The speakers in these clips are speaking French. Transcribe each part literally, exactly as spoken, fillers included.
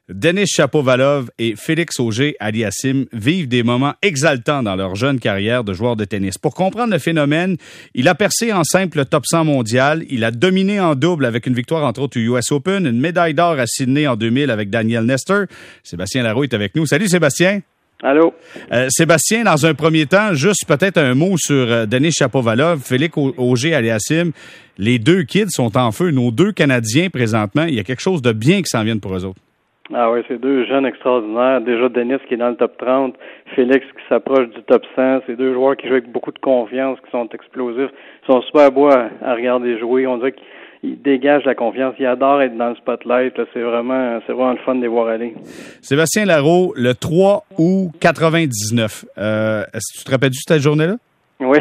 Denis Shapovalov et Félix Auger-Aliassime vivent des moments exaltants dans leur jeune carrière de joueur de tennis. Pour comprendre le phénomène, il a percé en simple top cent mondial, il a dominé en double avec une victoire entre autres au U S Open, une médaille d'or à Sydney en deux mille avec Daniel Nestor. Sébastien Larreau est avec nous. Salut Sébastien. Allô? Euh, Sébastien, dans un premier temps, juste peut-être un mot sur euh, Denis Shapovalov, Félix Auger-Aliassime. Les deux kids sont en feu, nos deux Canadiens présentement. Il y a quelque chose de bien qui s'en vient pour eux autres. Ah oui, c'est deux jeunes extraordinaires. Déjà, Denis qui est dans le top trente, Félix qui s'approche du top cent. C'est deux joueurs qui jouent avec beaucoup de confiance, qui sont explosifs. Ils sont super beaux à, à regarder jouer. On dirait qu'ils dégagent la confiance. Ils adorent être dans le spotlight. Là. C'est vraiment, c'est vraiment le fun de les voir aller. Sébastien Larreau, le trois août quatre-vingt-dix-neuf. Euh, est-ce que tu te rappelles de cette journée-là? Oui.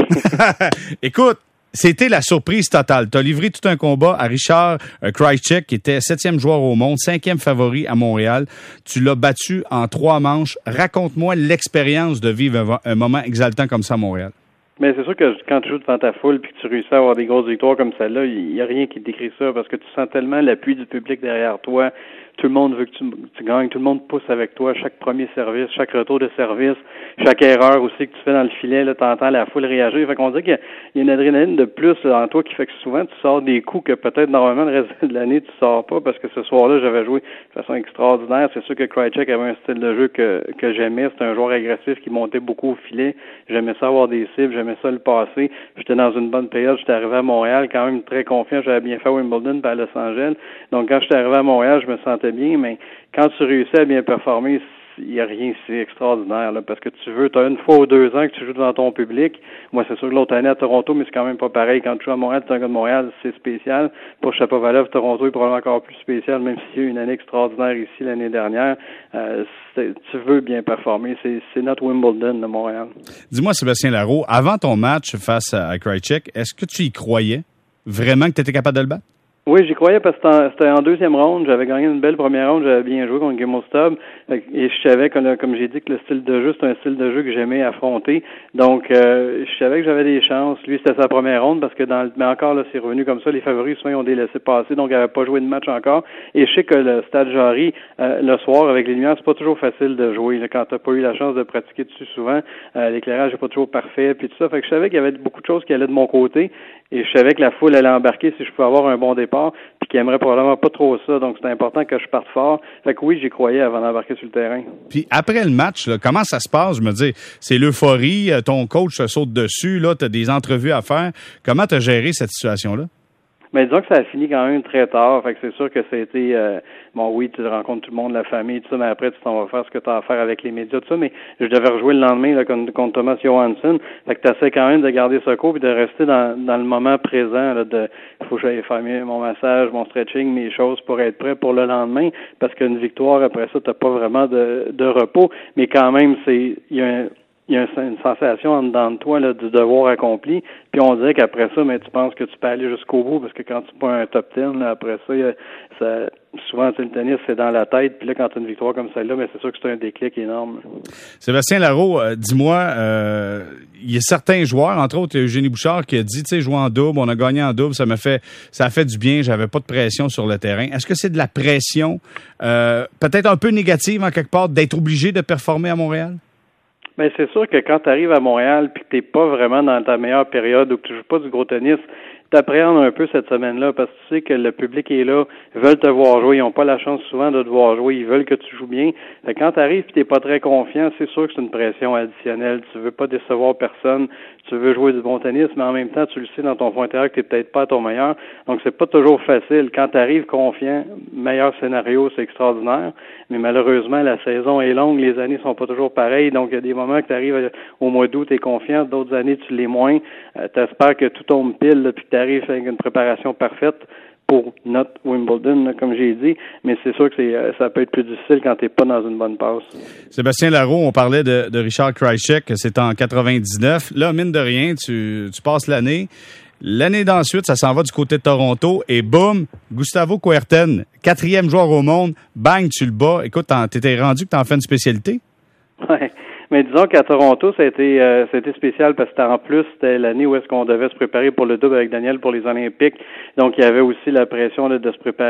Écoute, c'était la surprise totale. Tu as livré tout un combat à Richard euh, Krajicek, qui était septième joueur au monde, cinquième favori à Montréal. Tu l'as battu en trois manches. Raconte-moi l'expérience de vivre un, un moment exaltant comme ça à Montréal. Mais c'est sûr que quand tu joues devant ta foule puis que tu réussis à avoir des grosses victoires comme celle-là, il n'y a rien qui décrit ça parce que tu sens tellement l'appui du public derrière toi. Tout le monde veut que tu, tu gagnes, tout le monde pousse avec toi, chaque premier service, chaque retour de service, chaque erreur aussi que tu fais dans le filet, là, t'entends la foule réagir. Fait qu'on dit qu'il y a, il y a une adrénaline de plus là, en toi qui fait que souvent tu sors des coups que peut-être normalement le reste de l'année tu sors pas parce que ce soir-là j'avais joué de façon extraordinaire. C'est sûr que Krajicek avait un style de jeu que, que j'aimais. C'était un joueur agressif qui montait beaucoup au filet. J'aimais ça avoir des cibles, j'aimais ça le passer. J'étais dans une bonne période, j'étais arrivé à Montréal quand même très confiant, j'avais bien fait à Wimbledon et à Los Angeles. Donc quand j'étais arrivé à Montréal, je me sentais bien, mais quand tu réussis à bien performer, il n'y a rien si extraordinaire, là, parce que tu veux, tu as une fois ou deux ans que tu joues devant ton public. Moi, c'est sûr que l'autre année à Toronto, mais c'est quand même pas pareil. Quand tu joues à Montréal, tu es un gars de Montréal, c'est spécial. Pour Shapovalov, Toronto est probablement encore plus spécial, même s'il y a eu une année extraordinaire ici l'année dernière. Euh, tu veux bien performer. C'est, c'est notre Wimbledon de Montréal. Dis-moi, Sébastien Larreau, avant ton match face à Krajicek, est-ce que tu y croyais vraiment que tu étais capable de le battre? Oui, j'y croyais parce que c'était en, c'était en deuxième ronde. J'avais gagné une belle première ronde. J'avais bien joué contre Guillaume Stubb. Et je savais, que, comme j'ai dit, que le style de jeu, c'est un style de jeu que j'aimais affronter. Donc, euh, je savais que j'avais des chances. Lui, c'était sa première ronde parce que dans le, mais encore, là, c'est revenu comme ça. Les favoris, souvent, ils ont des laissés passer. Donc, il n'avait pas joué de match encore. Et je sais que le Stade Jarry, euh, le soir, avec les lumières, c'est pas toujours facile de jouer. Là, quand t'as pas eu la chance de pratiquer dessus souvent, euh, l'éclairage n'est pas toujours parfait. Puis tout ça. Fait que je savais qu'il y avait beaucoup de choses qui allaient de mon côté. Et je savais que la foule allait embarquer si je pouvais avoir un bon départ, puis qu'il aimerait probablement pas trop ça. Donc, c'était important que je parte fort. Fait que oui, j'y croyais avant d'embarquer sur le terrain. Puis après le match, là, comment ça se passe? Je me dis, c'est l'euphorie, ton coach se saute dessus, là, t'as des entrevues à faire. Comment t'as géré cette situation-là? Mais disons que ça a fini quand même très tard, fait que c'est sûr que ça a été, euh, bon oui, tu rencontres tout le monde, la famille, tout ça, mais après tu t'en vas faire ce que tu as à faire avec les médias, tout ça, mais je devais rejouer le lendemain là, contre, contre Thomas Johansson, fait que tu essaies quand même de garder ce coup et de rester dans, dans le moment présent, là, de, il faut que j'aille faire mon massage, mon stretching, mes choses pour être prêt pour le lendemain, parce qu'une victoire après ça, t'as pas vraiment de, de repos, mais quand même, c'est, il y a un, il y a une sensation en dedans de toi là, du devoir accompli. Puis on dirait qu'après ça, mais tu penses que tu peux aller jusqu'au bout parce que quand tu prends un top dix, là, après ça, ça souvent le tennis, c'est dans la tête. Puis là, quand tu as une victoire comme celle-là, mais c'est sûr que c'est un déclic énorme. Sébastien Larreau, euh, dis-moi, euh, il y a certains joueurs, entre autres Eugénie Bouchard, qui a dit, tu sais, jouer en double, on a gagné en double, ça m'a fait, ça a fait du bien, j'avais pas de pression sur le terrain. Est-ce que c'est de la pression, euh, peut-être un peu négative en quelque part, d'être obligé de performer à Montréal? Mais c'est sûr que quand tu arrives à Montréal puis que t'es pas vraiment dans ta meilleure période ou que tu joues pas du gros tennis, t'appréhendes un peu cette semaine-là parce que tu sais que le public est là, ils veulent te voir jouer, ils n'ont pas la chance souvent de te voir jouer, ils veulent que tu joues bien. Fait que quand tu arrives et t'es pas très confiant, c'est sûr que c'est une pression additionnelle. Tu veux pas décevoir personne, tu veux jouer du bon tennis, mais en même temps, tu le sais dans ton fond intérieur que t'es peut-être pas à ton meilleur. Donc c'est pas toujours facile. Quand tu arrives confiant, meilleur scénario, c'est extraordinaire. Mais malheureusement, la saison est longue, les années sont pas toujours pareilles. Donc il y a des moments que tu arrives au mois d'août, tu es confiant, d'autres années tu l'es moins. Euh, tu espères que tout tombe pile, là, puis que tu arrives avec une préparation parfaite pour notre Wimbledon, là, comme j'ai dit, mais c'est sûr que c'est, ça peut être plus difficile quand tu n'es pas dans une bonne passe. Sébastien Larreau, on parlait de, de Richard Krajicek, c'est en quatre-vingt-dix-neuf. Là, mine de rien, tu, tu passes l'année. L'année d'ensuite, ça s'en va du côté de Toronto et boum, Gustavo Kuerten, quatrième joueur au monde, bang, tu le bats. Écoute, t'étais rendu que t'en fais une spécialité? Ouais. Mais disons qu'à Toronto, ça a été, euh, ça a été spécial parce que en plus, c'était l'année où est-ce qu'on devait se préparer pour le double avec Daniel pour les Olympiques. Donc, il y avait aussi la pression là, de se préparer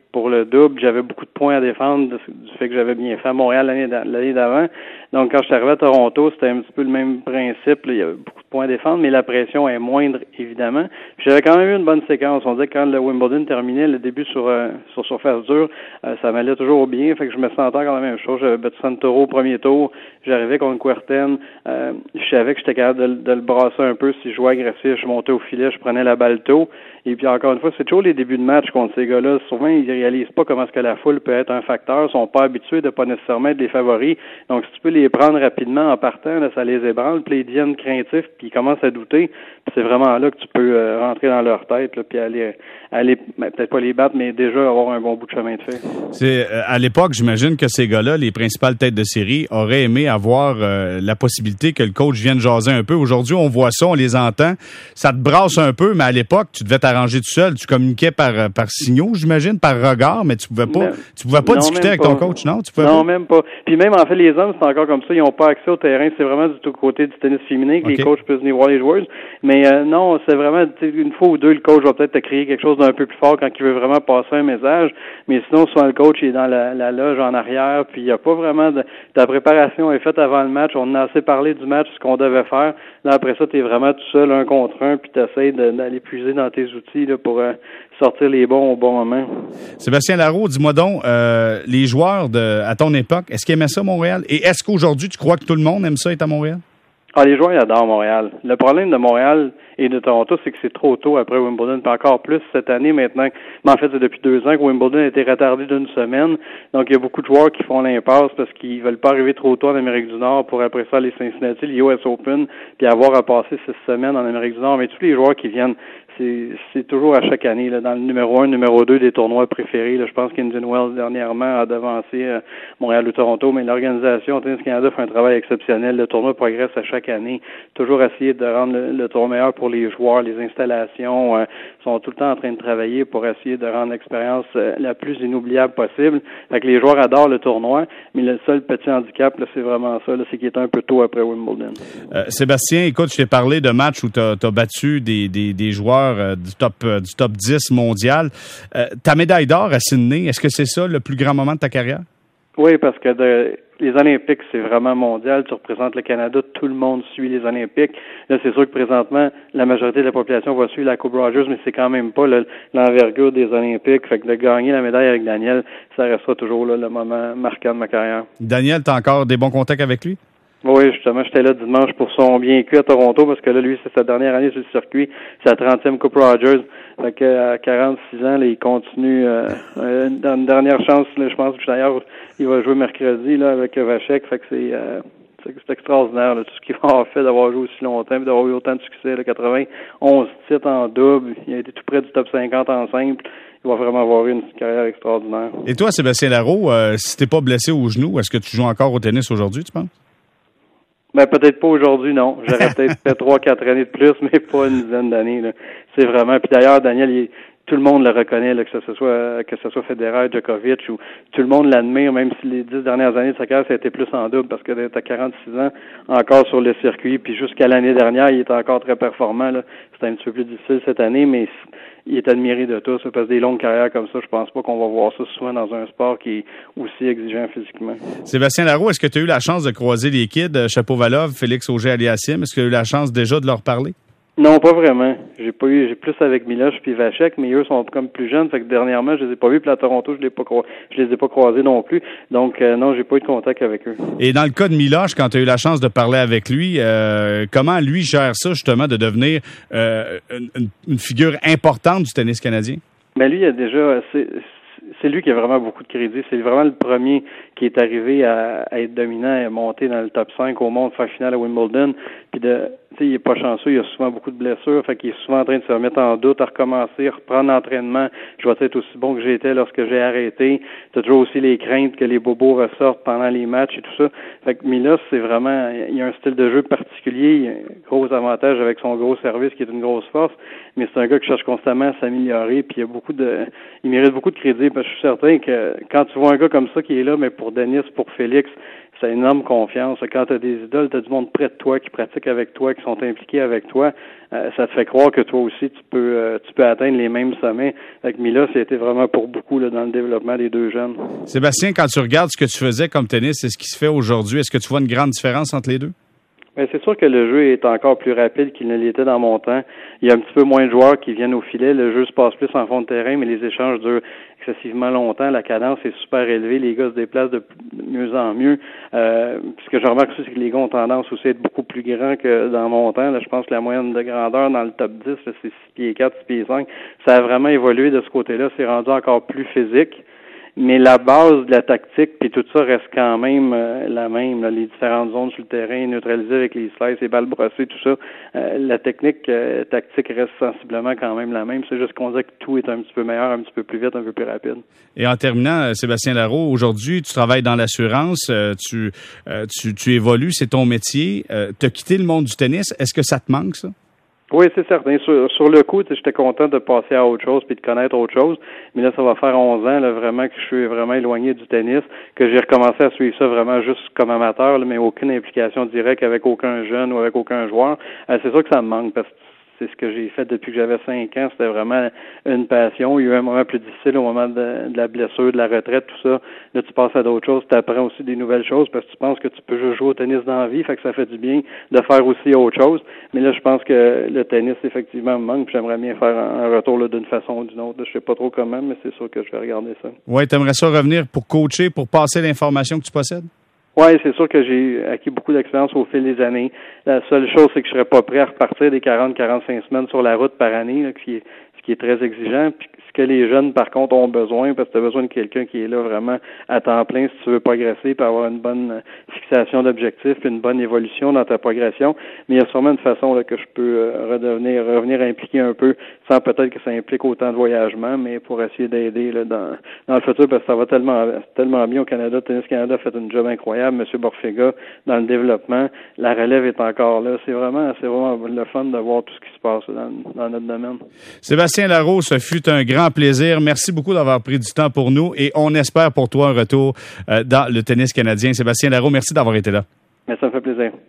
pour le double. J'avais beaucoup de points à défendre du fait que j'avais bien fait à Montréal l'année, l'année d'avant. Donc, quand je suis arrivé à Toronto, c'était un petit peu le même principe. Là. Il y avait beaucoup de points à défendre, mais la pression est moindre, évidemment. Puis j'avais quand même eu une bonne séquence. On disait que quand le Wimbledon terminait, le début sur euh, sur surface dure, euh, ça m'allait toujours bien. Fait que je me sentais encore la même chose. J'avais battu Santoro au premier tour. J'arrivais contre Kuerten. Euh, je savais que j'étais capable de, de le brasser un peu. Si je jouais agressif, je montais au filet, je prenais la balle tôt. Et puis, encore une fois, c'est toujours les débuts de match contre ces gars-là. Souvent, ils réalisent pas comment est-ce que la foule peut être un facteur. Ils sont pas habitués de pas nécessairement être des favoris. Donc, si tu peux les prendre rapidement en partant, là, ça les ébranle. Puis, ils deviennent craintifs, puis ils commencent à douter. Puis, c'est vraiment là que tu peux euh, rentrer dans leur tête, là, puis aller, aller ben, peut-être pas les battre, mais déjà avoir un bon bout de chemin de fait. C'est, euh, à l'époque, j'imagine que ces gars-là, les principales têtes de série, auraient aimé avoir euh, la possibilité que le coach vienne jaser un peu. Aujourd'hui, on voit ça, on les entend. Ça te brasse un peu, mais à l'époque, tu devais t'arranger tout seul. Tu communiquais par par signaux, j'imagine, par regard, mais tu pouvais pas, non, tu pouvais pas non, discuter avec pas. ton coach, non? Tu pouvais non, pas? même pas. Puis même, en fait, les hommes, c'est encore comme ça. Ils n'ont pas accès au terrain. C'est vraiment du tout côté du tennis féminin que okay. les coachs peuvent venir voir les joueuses. Mais euh, non, c'est vraiment, une fois ou deux, le coach va peut-être te crier quelque chose d'un peu plus fort quand il veut vraiment passer un message. Mais sinon, souvent, le coach il est dans la, la loge en arrière, puis il n'y a pas vraiment de... Ta préparation est faite avant le match. On a assez parlé du match, ce qu'on devait faire. Là, après ça, tu es vraiment tout seul, un contre un, puis tu essaies d'aller puiser dans tes outils là, pour euh, sortir les bons au bon moment. Sébastien Larreault, dis-moi donc, euh, les joueurs de à ton époque, est-ce qu'ils aimaient ça, Montréal? Et est-ce qu'aujourd'hui, tu crois que tout le monde aime ça être à Montréal? Ah, les joueurs, ils adorent Montréal. Le problème de Montréal et de Toronto, c'est que c'est trop tôt après Wimbledon, puis encore plus cette année maintenant. Mais en fait, c'est depuis deux ans que Wimbledon a été retardé d'une semaine. Donc, il y a beaucoup de joueurs qui font l'impasse parce qu'ils veulent pas arriver trop tôt en Amérique du Nord pour après ça les Cincinnati, les U S Open, puis avoir à passer six semaines en Amérique du Nord. Mais tous les joueurs qui viennent, c'est, c'est toujours à chaque année, là, dans le numéro un, numéro deux des tournois préférés. Là, je pense qu'Indian Wells, dernièrement, a devancé euh, Montréal ou Toronto, mais l'organisation Tennis Canada fait un travail exceptionnel. Le tournoi progresse à chaque année. Toujours essayer de rendre le, le tournoi meilleur pour les joueurs, les installations. Euh, sont tout le temps en train de travailler pour essayer de rendre l'expérience euh, la plus inoubliable possible. Fait que les joueurs adorent le tournoi, mais le seul petit handicap, là, c'est vraiment ça, là, c'est qu'il est un peu tôt après Wimbledon. Euh, Sébastien, écoute, je t'ai parlé de matchs où tu as battu des, des, des joueurs euh, du top euh, du top dix mondial. Euh, ta médaille d'or à Sydney, est-ce que c'est ça le plus grand moment de ta carrière? Oui, parce que de, les Olympiques, c'est vraiment mondial. Tu représentes le Canada, tout le monde suit les Olympiques. Là, c'est sûr que présentement, la majorité de la population va suivre la Coupe Rogers, mais c'est quand même pas le, l'envergure des Olympiques. Fait que de gagner la médaille avec Daniel, ça restera toujours là, le moment marquant de ma carrière. Daniel, t'as encore des bons contacts avec lui? Oui, justement, j'étais là dimanche pour son bien cuit à Toronto parce que là, lui, c'est sa dernière année sur le circuit. C'est la trentième Coupe Rogers. Fait qu'à quarante-six ans, là, il continue euh, euh, dans une dernière chance, là, je pense que d'ailleurs, il va jouer mercredi là, avec Vachek. Fait que c'est, euh, c'est, c'est extraordinaire là, tout ce qu'il va avoir fait d'avoir joué aussi longtemps et d'avoir eu autant de succès. Là, quatre-vingt-onze titres en double. Il a été tout près du top cinquante en simple. Il va vraiment avoir eu une carrière extraordinaire. Et toi, Sébastien Larreault, euh, si t'es pas blessé au genou, est-ce que tu joues encore au tennis aujourd'hui, tu penses? Ben, peut-être pas aujourd'hui, non. J'aurais peut-être fait trois, quatre années de plus, mais pas une dizaine d'années, là. C'est vraiment, puis d'ailleurs, Daniel, il, tout le monde le reconnaît, là, que ce soit, que ce soit Federer, Djokovic, ou tout le monde l'admire, même si les dix dernières années de sa carrière, ça a été plus en double, parce que d'être à quarante-six ans, encore sur le circuit, puis jusqu'à l'année dernière, il était encore très performant, là. C'était un petit peu plus difficile cette année, mais il est admiré de tous, parce que des longues carrières comme ça, je pense pas qu'on va voir ça souvent dans un sport qui est aussi exigeant physiquement. Sébastien Larreault, est-ce que tu as eu la chance de croiser les kids, Shapovalov, Félix Auger-Aliassime? Est-ce que tu as eu la chance déjà de leur parler? Non, pas vraiment. J'ai pas eu, j'ai plus avec Miloš puis Vachek, mais eux sont comme plus jeunes, fait que dernièrement, je les ai pas vus, puis à Toronto, je les ai pas cro- je les ai pas croisés non plus. Donc euh, non, j'ai pas eu de contact avec eux. Et dans le cas de Miloš, quand tu as eu la chance de parler avec lui, euh, comment lui gère ça justement de devenir euh, une, une figure importante du tennis canadien? Ben lui, il a déjà c'est, c'est lui qui a vraiment beaucoup de crédit. C'est vraiment le premier qui est arrivé à, à être dominant et à monter dans le top cinq au monde, faire finale à Wimbledon. Puis de, tu sais, il est pas chanceux, il a souvent beaucoup de blessures, fait qu'il est souvent en train de se remettre en doute, à recommencer, reprendre l'entraînement. Je vais être aussi bon que j'étais lorsque j'ai arrêté. T'as toujours aussi les craintes que les bobos ressortent pendant les matchs et tout ça. Fait que Miloš, c'est vraiment, il a un style de jeu particulier, il a un gros avantage avec son gros service qui est une grosse force, mais c'est un gars qui cherche constamment à s'améliorer, puis il a beaucoup de, il mérite beaucoup de crédit, parce que je suis certain que quand tu vois un gars comme ça qui est là, mais pour Denis, pour Félix, c'est une énorme confiance. Quand tu as des idoles, tu as du monde près de toi qui pratique pratiquent avec toi, qui sont impliqués avec toi, euh, ça te fait croire que toi aussi, tu peux euh, tu peux atteindre les mêmes sommets. Avec Mila, c'était vraiment pour beaucoup là, dans le développement des deux jeunes. Sébastien, quand tu regardes ce que tu faisais comme tennis et ce qui se fait aujourd'hui, est-ce que tu vois une grande différence entre les deux? Bien, c'est sûr que le jeu est encore plus rapide qu'il ne l'était dans mon temps. Il y a un petit peu moins de joueurs qui viennent au filet. Le jeu se passe plus en fond de terrain, mais les échanges durent excessivement longtemps. La cadence est super élevée. Les gars se déplacent de mieux en mieux. Euh, ce que je remarque aussi, c'est que les gars ont tendance aussi à être beaucoup plus grands que dans mon temps. Là, je pense que la moyenne de grandeur dans le top dix, là, c'est six pieds quatre, six pieds cinq. Ça a vraiment évolué de ce côté-là. C'est rendu encore plus physique. Mais la base de la tactique, puis tout ça reste quand même euh, la même. Là, les différentes zones sur le terrain, neutralisées avec les slices, les balles brossées, tout ça. Euh, la technique euh, tactique reste sensiblement quand même la même. C'est juste qu'on dirait que tout est un petit peu meilleur, un petit peu plus vite, un peu plus rapide. Et en terminant, Sébastien Larreault, aujourd'hui, tu travailles dans l'assurance, euh, tu, euh, tu tu évolues, c'est ton métier. Euh, tu as quitté le monde du tennis. Est-ce que ça te manque, ça? Oui, c'est certain. Sur, sur le coup, j'étais content de passer à autre chose puis de connaître autre chose. Mais là, ça va faire onze ans, là, vraiment, que je suis vraiment éloigné du tennis, que j'ai recommencé à suivre ça vraiment juste comme amateur, là, mais aucune implication directe avec aucun jeune ou avec aucun joueur. Euh, c'est sûr que ça me manque parce que c'est ce que j'ai fait depuis que j'avais cinq ans. C'était vraiment une passion. Il y a eu un moment plus difficile au moment de, de la blessure, de la retraite, tout ça. Là, tu passes à d'autres choses. Tu apprends aussi des nouvelles choses parce que tu penses que tu peux juste jouer au tennis dans la vie. Fait que ça fait du bien de faire aussi autre chose. Mais là, je pense que le tennis, effectivement, me manque. Puis j'aimerais bien faire un retour là, d'une façon ou d'une autre. Je sais pas trop comment, mais c'est sûr que je vais regarder ça. Oui, tu aimerais ça revenir pour coacher, pour passer l'information que tu possèdes? Oui, c'est sûr que j'ai acquis beaucoup d'expérience au fil des années. La seule chose, c'est que je serais pas prêt à repartir des quarante à quarante-cinq semaines sur la route par année, là, qui est, ce qui est très exigeant. Puis ce que les jeunes, par contre, ont besoin, parce que tu as besoin de quelqu'un qui est là vraiment à temps plein si tu veux progresser, puis avoir une bonne fixation d'objectifs, puis une bonne évolution dans ta progression. Mais il y a sûrement une façon là, que je peux euh, redevenir, revenir impliquer un peu, sans peut-être que ça implique autant de voyagement, mais pour essayer d'aider là, dans, dans le futur, parce que ça va tellement tellement bien au Canada. Tennis Canada a fait une job incroyable. M. Borfega, dans le développement, la relève est encore là. C'est vraiment, c'est vraiment le fun de voir tout ce qui se passe dans, dans notre domaine. Sébastien Larreault, ce fut un grand plaisir. Merci beaucoup d'avoir pris du temps pour nous et on espère pour toi un retour euh, dans le tennis canadien. Sébastien Larreault, merci d'avoir été là. Mais ça me fait plaisir.